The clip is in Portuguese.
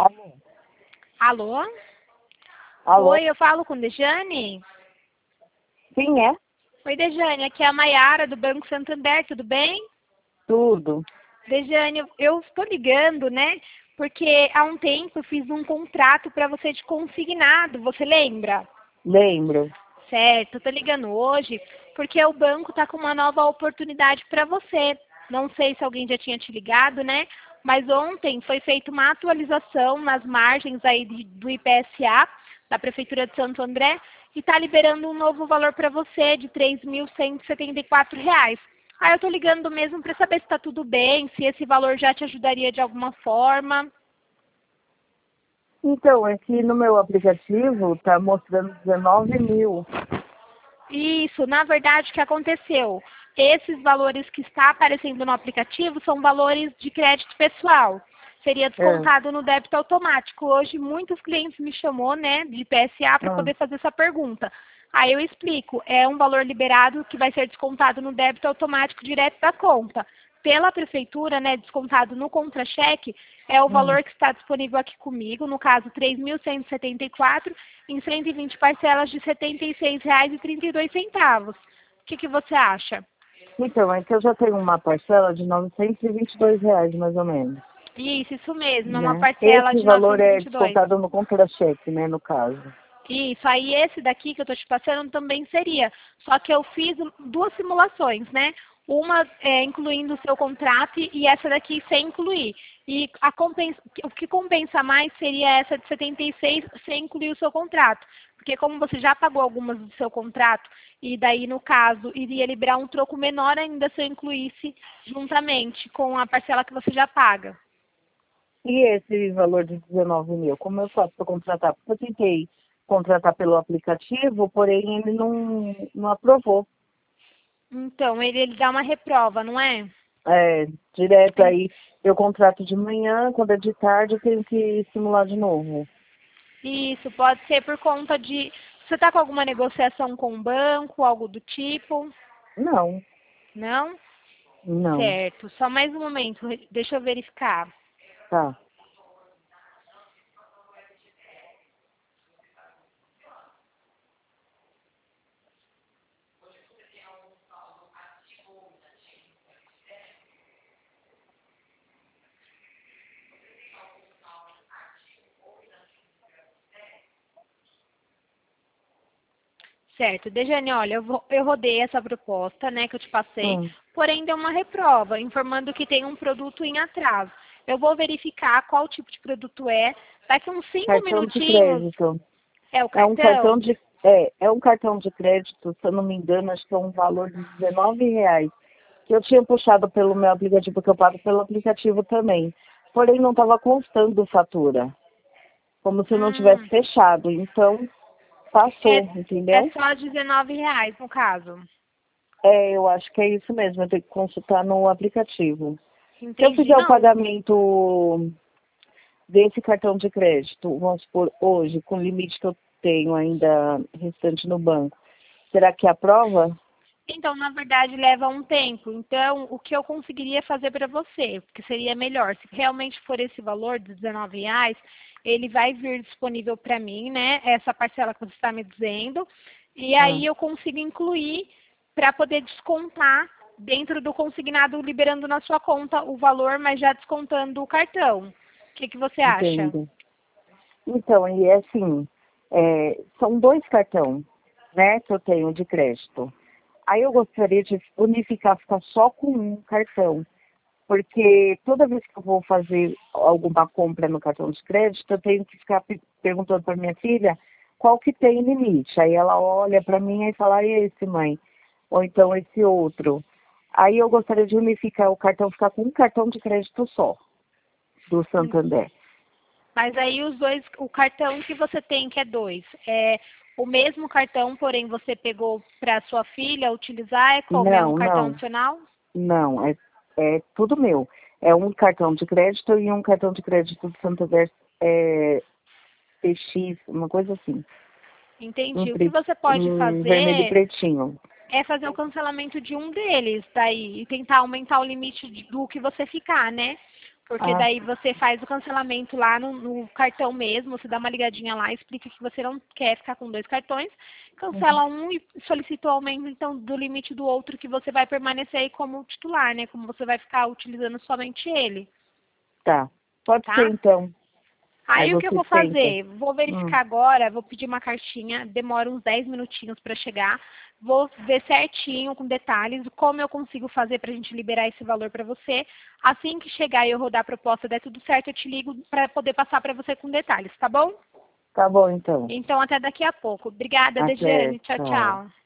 Alô? Alô? Alô? Oi, eu falo com Dejane? Sim, é? Oi, Dejane, aqui é a Maiara do Banco Santander, tudo bem? Tudo. Dejane, eu estou ligando, né? Porque há um tempo eu fiz um contrato para você de consignado, você lembra? Lembro. Certo, eu tô ligando hoje porque o banco está com uma nova oportunidade para você. Não sei se alguém já tinha te ligado, né? Mas ontem foi feita uma atualização nas margens aí do IPSA, da Prefeitura de Santo André, e está liberando um novo valor para você de R$ 3.174. Aí eu tô ligando mesmo para saber se está tudo bem, se esse valor já te ajudaria de alguma forma. Então, aqui no meu aplicativo tá mostrando 19 mil. Isso, na verdade, o que aconteceu? Esses valores que está aparecendo no aplicativo são valores de crédito pessoal. Seria É. descontado no débito automático. Hoje, muitos clientes me chamou, né, de PSA para Ah, poder fazer essa pergunta. Aí eu explico, é um valor liberado que vai ser descontado no débito automático direto da conta. Pela prefeitura, né, descontado no contra-cheque, é o hum. valor que está disponível aqui comigo, no caso, R$ 3.174, em 120 parcelas de R$ 76,32. O que você acha? Então, é que eu já tenho uma parcela de R$ 922, mais ou menos, Isso mesmo, é uma né? parcela Esse de valor é 922. descontado no contra-cheque, né, no caso. Isso, aí esse daqui que eu estou te passando também seria. Só que eu fiz duas simulações, né? Uma incluindo o seu contrato e essa daqui sem incluir. E o que compensa mais seria essa de 76 sem incluir o seu contrato. Porque como você já pagou algumas do seu contrato, e daí, no caso, iria liberar um troco menor ainda se eu incluísse juntamente com a parcela que você já paga. E esse valor de 19 mil, como eu faço para contratar? Porque eu tentei contratar pelo aplicativo, porém ele não aprovou. Então, ele dá uma reprova, não é? É, direto aí, eu contrato de manhã, quando é de tarde eu tenho que simular de novo. Isso, pode ser por conta de... Você está com alguma negociação com o banco, algo do tipo? Não, Não? não, Certo. Só mais um momento, deixa eu verificar. tá. Certo. Dejane, olha, eu rodei essa proposta, né, que eu te passei, Hum, porém deu uma reprova, informando que tem um produto em atraso. Eu vou verificar qual tipo de produto é. Daqui uns 5 cartão de minutinhos crédito. é o É um cartão cartão? de, é um cartão de crédito, se eu não me engano, acho que é um valor de R$ 19, que eu tinha puxado pelo meu aplicativo, que eu pago pelo aplicativo também. Porém não estava constando fatura, como se não tivesse Hum, fechado. Então, passou, é entendeu? só R$ 19 no caso. É, eu acho que é isso mesmo, eu tenho que consultar no aplicativo. Se eu Entendi. fizer o Não, pagamento desse cartão de crédito, vamos supor, hoje, com o limite que eu tenho ainda restante no banco, será que aprova? então, na verdade, leva um tempo. Então, o que eu conseguiria fazer para você, que seria melhor, se realmente for esse valor de R$ 19, ele vai vir disponível para mim, né? Essa parcela que você está me dizendo. E Ah, aí eu consigo incluir para poder descontar dentro do consignado, liberando na sua conta o valor, mas já descontando o cartão. O que você acha? entendo. Então, e é assim, são dois cartões, né, que eu tenho de crédito. Aí eu gostaria de unificar, ficar só com um cartão. Porque toda vez que eu vou fazer alguma compra no cartão de crédito, eu tenho que ficar perguntando para minha filha qual que tem limite. Aí ela olha para mim e fala, e esse, mãe? Ou então esse outro. Aí eu gostaria de unificar o cartão, ficar com um cartão de crédito só, do Santander. Mas aí os dois, o cartão que você tem, que é dois, é o mesmo cartão, porém você pegou para sua filha utilizar, é como? É um Não, cartão não, adicional? não, é tudo meu. É um cartão de crédito e um cartão de crédito do Santander PX, uma coisa assim. Entendi. O que você pode Um vermelho e fazer pretinho. é fazer o cancelamento de um deles daí e tentar aumentar o limite do que você ficar, né? Porque daí você faz o cancelamento lá no cartão mesmo, você dá uma ligadinha lá, explica que você não quer ficar com 2 cartões, cancela um e solicita o aumento então do limite do outro, que você vai permanecer aí como titular, né? Como você vai ficar utilizando somente ele. Tá. Pode Tá? ser então. Aí Aí o que eu você vou tenta. fazer? Vou verificar agora, vou pedir uma cartinha, demora uns 10 minutinhos para chegar. Vou ver certinho, com detalhes, como eu consigo fazer para a gente liberar esse valor para você. Assim que chegar e eu rodar a proposta, der tudo certo, eu te ligo para poder passar para você com detalhes, tá bom? Tá bom então. Então, até daqui a pouco. Obrigada, Até, Dejane. Tchau, tchau. tchau.